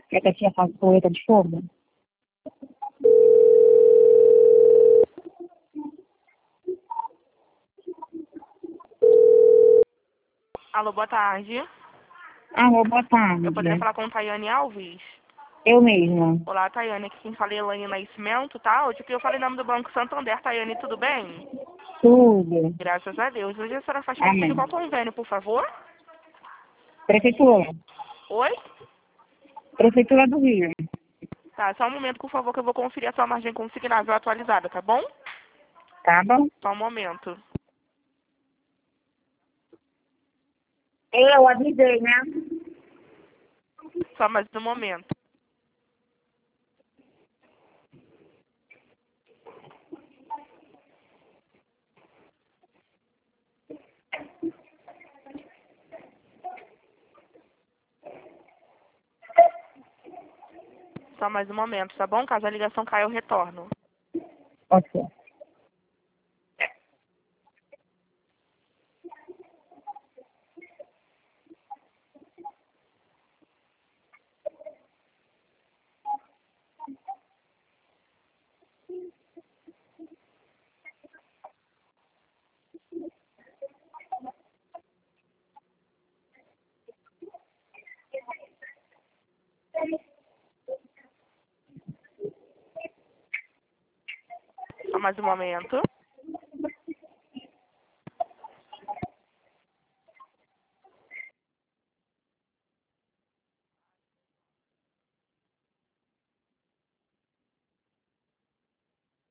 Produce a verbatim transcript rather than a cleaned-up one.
Quer que a tia faça colheita de fogo? Alô, boa tarde. Alô, boa tarde. Eu poderia falar com Tayane Alves? Eu mesma. Olá, Tayane. Aqui quem fala é Elaine Nascimento, tá? Hoje que eu falei em nome do Banco Santander. Tayane, tudo bem? Tudo. Graças a Deus. Hoje a senhora faz parte de Amém. qual convênio, por favor? Prefeitura. Oi? Prefeitura do Rio. Tá, só um momento, por favor, que eu vou conferir a sua margem consignável atualizada, tá bom? Tá bom? Só um momento. Eu avisei, né? Só mais um momento. Só mais um momento, tá bom? Caso a ligação caia, eu retorno. Ok. Só mais um momento.